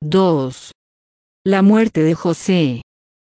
2. La muerte de José.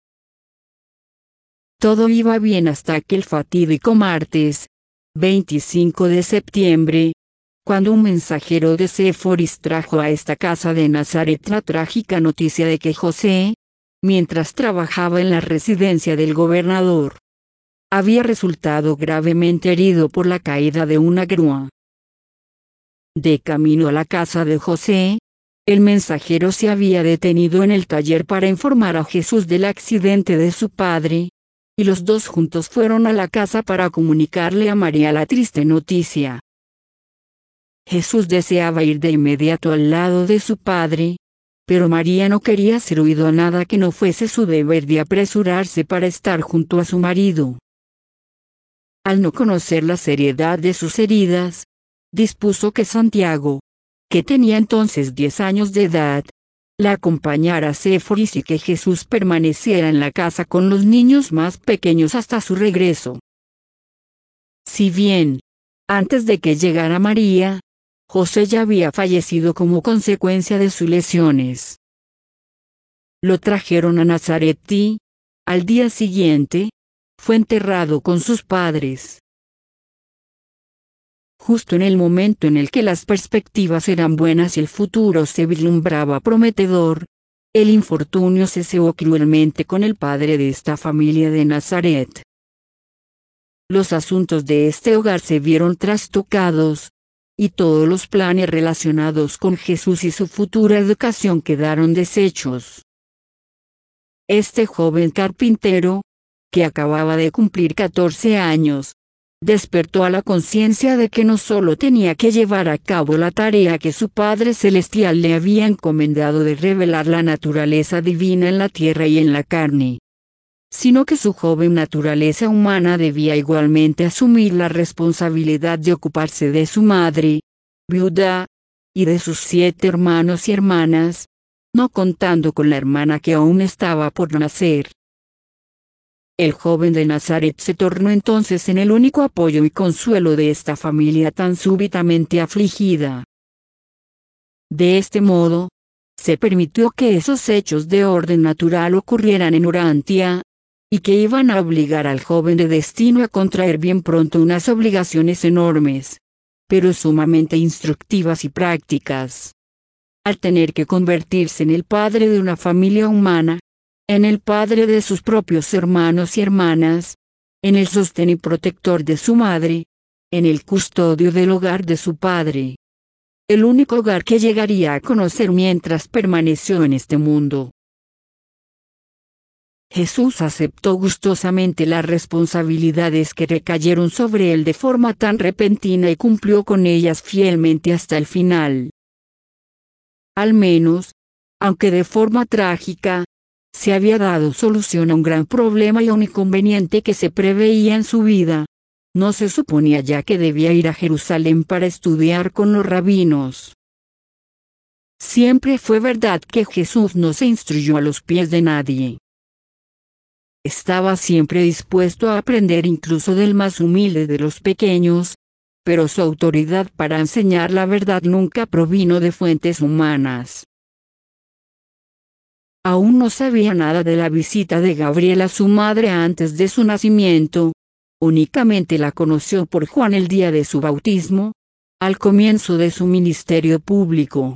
Todo iba bien hasta aquel fatídico martes, 25 de septiembre, cuando un mensajero de Séforis trajo a esta casa de Nazaret la trágica noticia de que José, mientras trabajaba en la residencia del gobernador, había resultado gravemente herido por la caída de una grúa. De camino a la casa de José, el mensajero se había detenido en el taller para informar a Jesús del accidente de su padre, y los dos juntos fueron a la casa para comunicarle a María la triste noticia. Jesús deseaba ir de inmediato al lado de su padre, pero María no quería hacer oído a nada que no fuese su deber de apresurarse para estar junto a su marido. Al no conocer la seriedad de sus heridas, dispuso que Santiago, que tenía entonces 10 años de edad, la acompañara a Séforis y que Jesús permaneciera en la casa con los niños más pequeños hasta su regreso. Si bien, antes de que llegara María, José ya había fallecido como consecuencia de sus lesiones. Lo trajeron a Nazaret y, al día siguiente, fue enterrado con sus padres. Justo en el momento en el que las perspectivas eran buenas y el futuro se vislumbraba prometedor, el infortunio se cebó cruelmente con el padre de esta familia de Nazaret. Los asuntos de este hogar se vieron trastocados, y todos los planes relacionados con Jesús y su futura educación quedaron deshechos. Este joven carpintero, que acababa de cumplir 14 años, despertó a la conciencia de que no solo tenía que llevar a cabo la tarea que su Padre Celestial le había encomendado de revelar la naturaleza divina en la tierra y en la carne, sino que su joven naturaleza humana debía igualmente asumir la responsabilidad de ocuparse de su madre, viuda, y de sus 7 hermanos y hermanas, no contando con la hermana que aún estaba por nacer. El joven de Nazaret se tornó entonces en el único apoyo y consuelo de esta familia tan súbitamente afligida. De este modo, se permitió que esos hechos de orden natural ocurrieran en Urantia, y que iban a obligar al joven de destino a contraer bien pronto unas obligaciones enormes, pero sumamente instructivas y prácticas. Al tener que convertirse en el padre de una familia humana, en el padre de sus propios hermanos y hermanas, en el sostén y protector de su madre, en el custodio del hogar de su padre. El único hogar que llegaría a conocer mientras permaneció en este mundo. Jesús aceptó gustosamente las responsabilidades que recayeron sobre él de forma tan repentina y cumplió con ellas fielmente hasta el final. Al menos, aunque de forma trágica, se había dado solución a un gran problema y a un inconveniente que se preveía en su vida. No se suponía ya que debía ir a Jerusalén para estudiar con los rabinos. Siempre fue verdad que Jesús no se instruyó a los pies de nadie. Estaba siempre dispuesto a aprender incluso del más humilde de los pequeños, pero su autoridad para enseñar la verdad nunca provino de fuentes humanas. Aún no sabía nada de la visita de Gabriel a su madre antes de su nacimiento, únicamente la conoció por Juan el día de su bautismo, al comienzo de su ministerio público.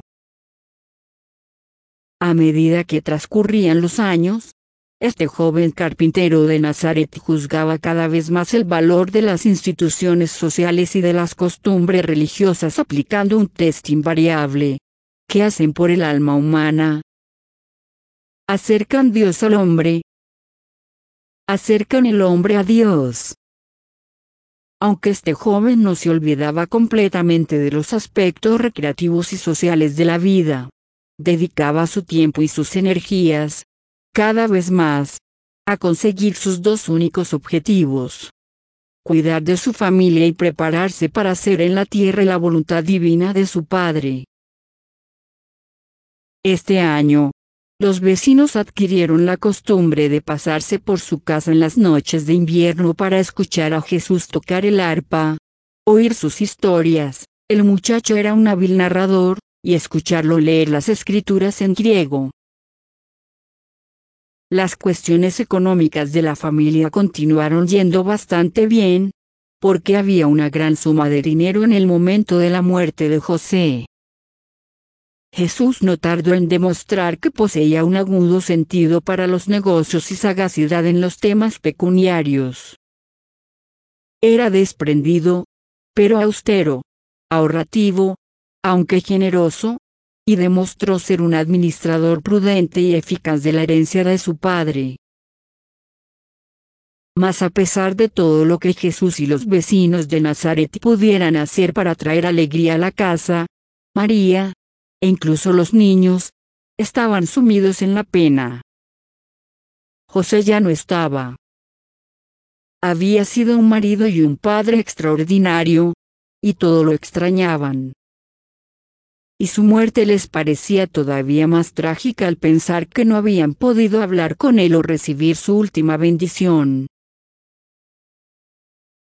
A medida que transcurrían los años, este joven carpintero de Nazaret juzgaba cada vez más el valor de las instituciones sociales y de las costumbres religiosas aplicando un test invariable. ¿Qué hacen por el alma humana? ¿Acercan Dios al hombre? ¿Acercan el hombre a Dios? Aunque este joven no se olvidaba completamente de los aspectos recreativos y sociales de la vida, dedicaba su tiempo y sus energías, cada vez más, a conseguir sus dos únicos objetivos: cuidar de su familia y prepararse para hacer en la tierra la voluntad divina de su Padre. Este año, los vecinos adquirieron la costumbre de pasarse por su casa en las noches de invierno para escuchar a Jesús tocar el arpa, oír sus historias. El muchacho era un hábil narrador, y escucharlo leer las escrituras en griego. Las cuestiones económicas de la familia continuaron yendo bastante bien, porque había una gran suma de dinero en el momento de la muerte de José. Jesús no tardó en demostrar que poseía un agudo sentido para los negocios y sagacidad en los temas pecuniarios. Era desprendido, pero austero, ahorrativo, aunque generoso, y demostró ser un administrador prudente y eficaz de la herencia de su padre. Mas a pesar de todo lo que Jesús y los vecinos de Nazaret pudieran hacer para traer alegría a la casa, María, e incluso los niños, estaban sumidos en la pena. José ya no estaba. Había sido un marido y un padre extraordinario, y todo lo extrañaban. Y su muerte les parecía todavía más trágica al pensar que no habían podido hablar con él o recibir su última bendición.